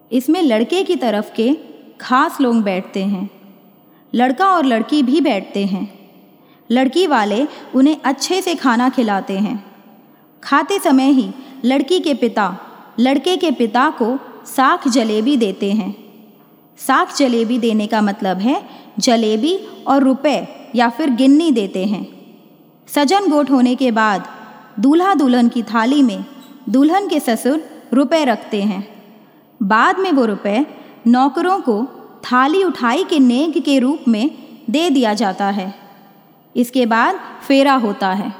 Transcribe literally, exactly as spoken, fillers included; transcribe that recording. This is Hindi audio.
इसमें लड़के की तरफ के खास लोग बैठते हैं। लड़का और लड़की भी बैठते हैं। लड़की वाले उन्हें अच्छे से खाना खिलाते हैं। खाते समय ही लड़की के पिता लड़के के पिता को साख जलेबी देते हैं। साख जलेबी देने का मतलब है जलेबी और रुपए या फिर गिन्नी देते हैं। सजन गोट होने के बाद दूल्हा दुल्हन की थाली में दुल्हन के ससुर रुपए रखते हैं। बाद में वो रुपए नौकरों को थाली उठाई के नेग के रूप में दे दिया जाता है। इसके बाद फेरा होता है।